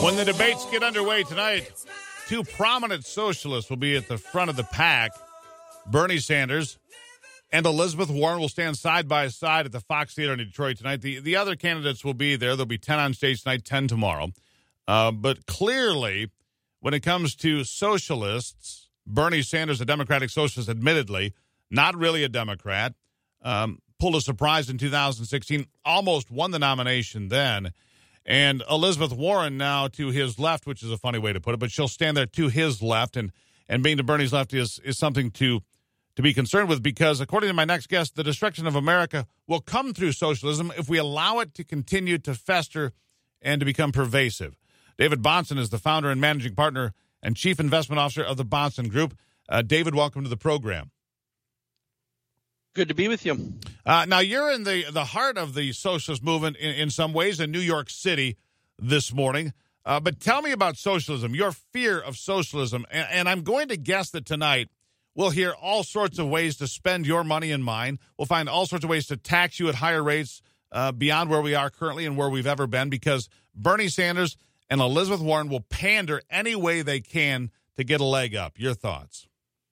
When the debates get underway tonight, two prominent socialists will be at the front of the pack. Bernie Sanders and Elizabeth Warren will stand side by side at the Fox Theater in Detroit tonight. The other candidates will be there. There'll be 10 on stage tonight, 10 tomorrow. But clearly, when it comes to socialists, Bernie Sanders, a Democratic socialist, admittedly, not really a Democrat, pulled a surprise in 2016, almost won the nomination then. And Elizabeth Warren now to his left, which is a funny way to put it, but she'll stand there to his left. And being to Bernie's left is something to be concerned with, because according to my next guest, the destruction of America will come through socialism if we allow it to continue to fester and to become pervasive. David Bahnsen is the founder and managing partner and chief investment officer of the Bahnsen Group. David, welcome to the program. Good to be with you. Now, you're in the heart of the socialist movement in some ways in New York City this morning. But tell me about socialism, your fear of socialism. And I'm going to guess that tonight we'll hear all sorts of ways to spend your money and mine. We'll find all sorts of ways to tax you at higher rates beyond where we are currently and where we've ever been, because Bernie Sanders and Elizabeth Warren will pander any way they can to get a leg up. Your thoughts?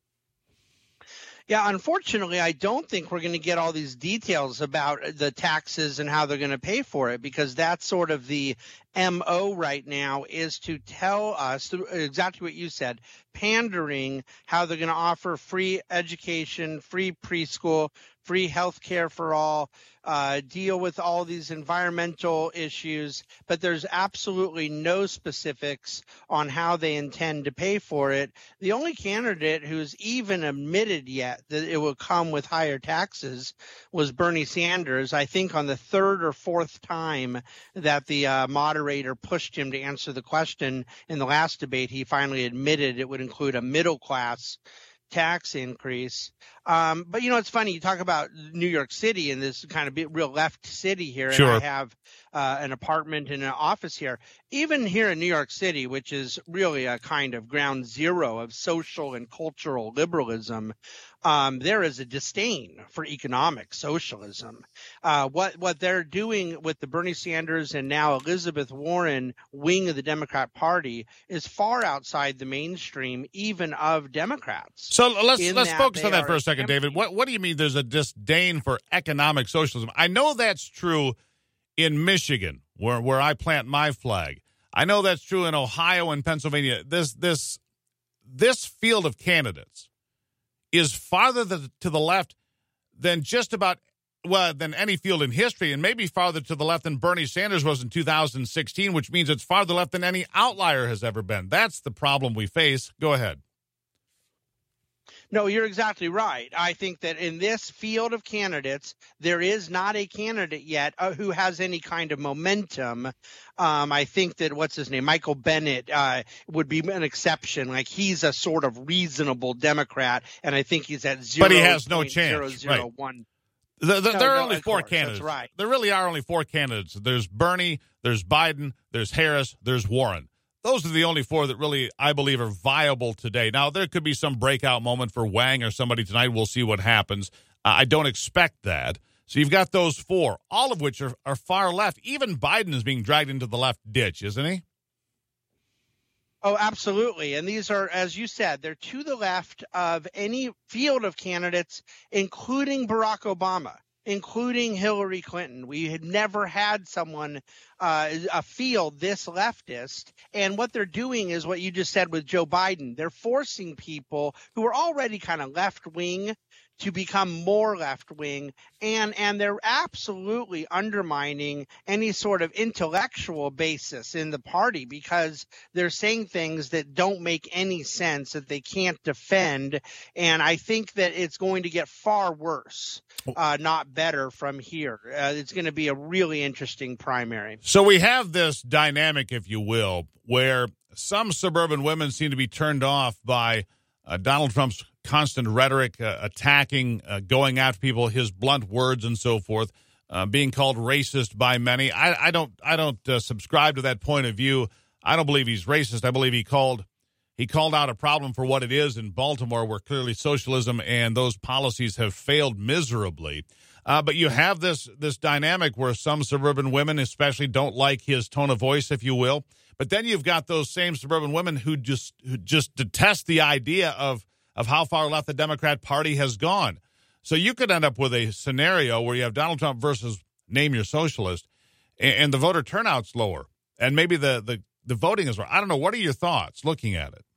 Yeah, unfortunately, I don't think we're going to get all these details about the taxes and how they're going to pay for it, because that's sort of the MO right now, is to tell us exactly what you said, pandering how they're going to offer free education, free preschool, free health care for all, deal with all these environmental issues, but there's absolutely no specifics on how they intend to pay for it. The only candidate who's even admitted yet that it will come with higher taxes was Bernie Sanders. I think on the third or fourth time that the moderator pushed him to answer the question in the last debate, he finally admitted it would include a middle class tax increase. But, you know, it's funny. You talk about New York City and this kind of real left city here. Sure. And I have an apartment and an office here. Even here in New York City, which is really a kind of ground zero of social and cultural liberalism, there is a disdain for economic socialism. What they're doing with the Bernie Sanders and now Elizabeth Warren wing of the Democrat Party is far outside the mainstream, even of Democrats. So let's focus on that for a second, David. What do you mean there's a disdain for economic socialism? I know that's true in Michigan, where I plant my flag. I know that's true in Ohio and Pennsylvania. This field of candidates is farther to the left than just about, than any field in history, and maybe farther to the left than Bernie Sanders was in 2016, which means it's farther left than any outlier has ever been. That's the problem we face. Go ahead. No, you're exactly right. I think that in this field of candidates, there is not a candidate yet who has any kind of momentum. I think that, what's his name, Michael Bennet would be an exception. Like, he's a sort of reasonable Democrat, and I think he's at 0. But he has no chance. 0.001. Right. There are only four candidates. That's right. There really are only four candidates. There's Bernie, there's Biden, there's Harris, there's Warren. Those are the only four that really, I believe, are viable today. Now, there could be some breakout moment for Wang or somebody tonight. We'll see what happens. I don't expect that. So you've got those four, all of which are far left. Even Biden is being dragged into the left ditch, isn't he? Oh, absolutely. And these are, as you said, they're to the left of any field of candidates, including Barack Obama, including Hillary Clinton. We had never had someone, a field this leftist. And what they're doing is what you just said with Joe Biden. They're forcing people who are already kind of left-wing to become more left-wing, and they're absolutely undermining any sort of intellectual basis in the party, because they're saying things that don't make any sense, that they can't defend. And I think that it's going to get far worse, not better from here. It's going to be a really interesting primary. So we have this dynamic, if you will, where some suburban women seem to be turned off by Donald Trump's constant rhetoric, attacking, going after people, his blunt words and so forth, being called racist by many. I don't subscribe to that point of view. I don't believe he's racist. I believe he called out a problem for what it is in Baltimore, where clearly socialism and those policies have failed miserably. But you have this dynamic where some suburban women especially don't like his tone of voice, if you will. But then you've got those same suburban women who just detest the idea of how far left the Democrat Party has gone. So you could end up with a scenario where you have Donald Trump versus name your socialist, and the voter turnout's lower, and maybe the voting is lower. I don't know. What are your thoughts looking at it?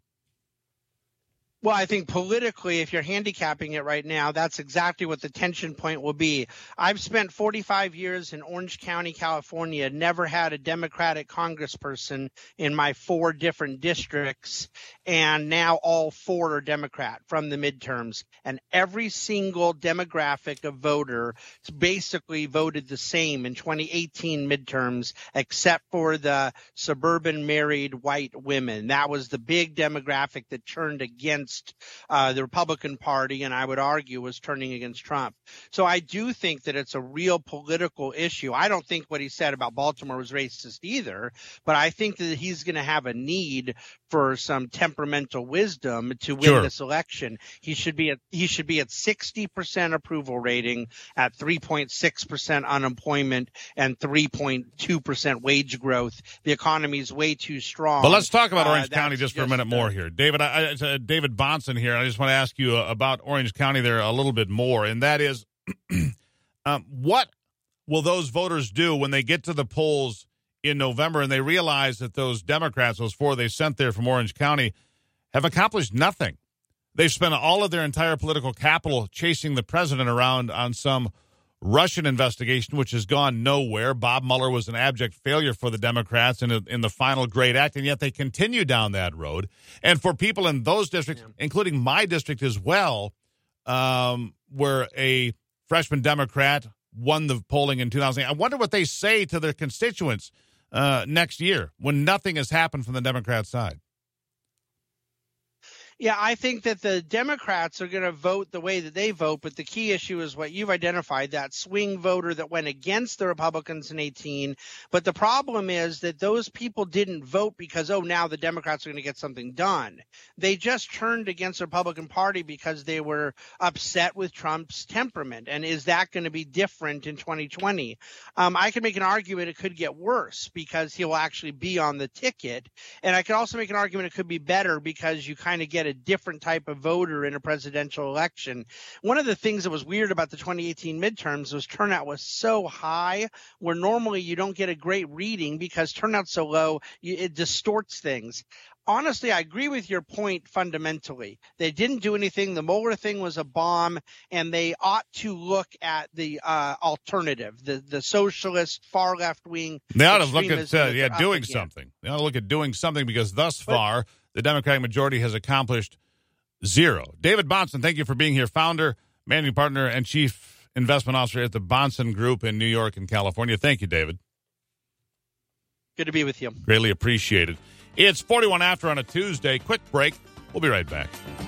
Well, I think politically, if you're handicapping it right now, that's exactly what the tension point will be. I've spent 45 years in Orange County, California, never had a Democratic congressperson in my 4 different districts, and now all 4 are Democrat from the midterms. And every single demographic of voter basically voted the same in 2018 midterms, except for the suburban married white women. That was the big demographic that turned against the Republican Party, and I would argue was turning against Trump. So I do think that it's a real political issue. I don't think what he said about Baltimore was racist either, but I think that he's going to have a need for some temperamental wisdom to win this election. He should be at 60% approval rating, at 3.6% unemployment, and 3.2% wage growth. The economy is way too strong. But let's talk about Orange County just for a minute more here. David, David Bonson here. I just want to ask you about Orange County there a little bit more, and that is what will those voters do when they get to the polls in November and they realize that those Democrats, those 4 they sent there from Orange County, have accomplished nothing? They've spent all of their entire political capital chasing the president around on some Russian investigation, which has gone nowhere. Bob Mueller was an abject failure for the Democrats in the final great act, and yet they continue down that road. And for people in those districts, including my district as well, where a freshman Democrat won the polling in 2008, I wonder what they say to their constituents next year when nothing has happened from the Democrat side. Yeah, I think that the Democrats are going to vote the way that they vote, but the key issue is what you've identified, that swing voter that went against the Republicans in 2018. But the problem is that those people didn't vote because, now the Democrats are going to get something done. They just turned against the Republican Party because they were upset with Trump's temperament. And is that going to be different in 2020? I can make an argument it could get worse because he will actually be on the ticket. And I could also make an argument it could be better because you kind of get a different type of voter in a presidential election. One of the things that was weird about the 2018 midterms was turnout was so high, where normally you don't get a great reading because turnout's so low, it distorts things. Honestly, I agree with your point fundamentally. They didn't do anything. The Mueller thing was a bomb, and they ought to look at the alternative, the socialist, far left wing. They ought to look at doing something. They ought to look at doing something because thus far the Democratic majority has accomplished 0. David Bonson, thank you for being here. Founder, managing partner, and chief investment officer at the Bonson Group in New York and California. Thank you, David. Good to be with you. Greatly appreciated. It's 41 after on a Tuesday. Quick break. We'll be right back.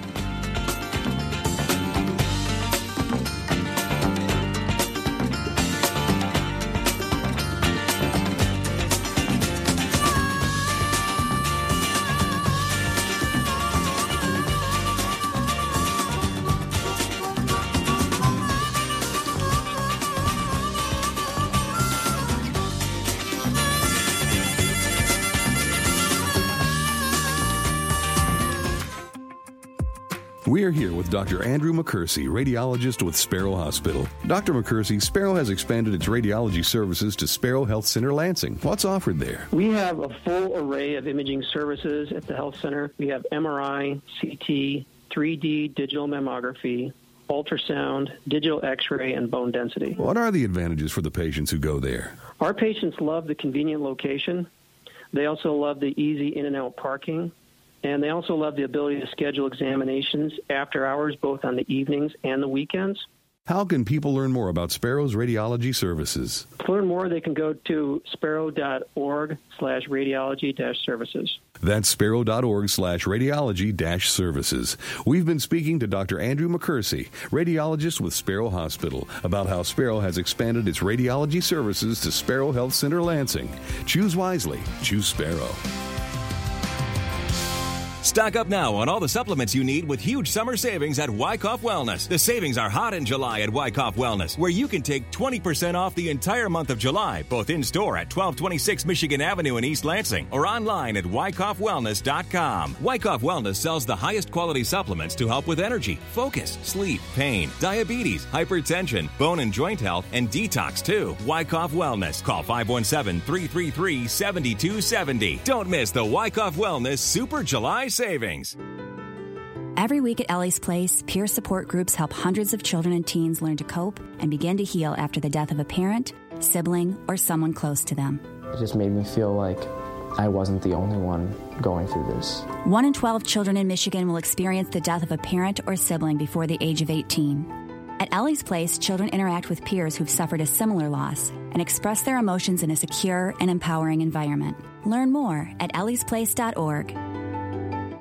We're here with Dr. Andrew McCursey, radiologist with Sparrow Hospital. Dr. McCursey, Sparrow has expanded its radiology services to Sparrow Health Center Lansing. What's offered there? We have a full array of imaging services at the health center. We have MRI, CT, 3D digital mammography, ultrasound, digital x-ray, and bone density. What are the advantages for the patients who go there? Our patients love the convenient location. They also love the easy in and out parking. And they also love the ability to schedule examinations after hours, both on the evenings and the weekends. How can people learn more about Sparrow's radiology services? To learn more, they can go to sparrow.org/radiology-services. That's sparrow.org/radiology-services. We've been speaking to Dr. Andrew McCursey, radiologist with Sparrow Hospital, about how Sparrow has expanded its radiology services to Sparrow Health Center Lansing. Choose wisely. Choose Sparrow. Stock up now on all the supplements you need with huge summer savings at Wyckoff Wellness. The savings are hot in July at Wyckoff Wellness, where you can take 20% off the entire month of July, both in-store at 1226 Michigan Avenue in East Lansing or online at wyckoffwellness.com. Wyckoff Wellness sells the highest quality supplements to help with energy, focus, sleep, pain, diabetes, hypertension, bone and joint health, and detox too. Wyckoff Wellness. Call 517-333-7270. Don't miss the Wyckoff Wellness Super July savings. Every week at Ellie's Place, peer support groups help hundreds of children and teens learn to cope and begin to heal after the death of a parent, sibling, or someone close to them. It just made me feel like I wasn't the only one going through this. 1 in 12 children in Michigan will experience the death of a parent or sibling before the age of 18. At Ellie's Place, children interact with peers who've suffered a similar loss and express their emotions in a secure and empowering environment. Learn more at elliesplace.org.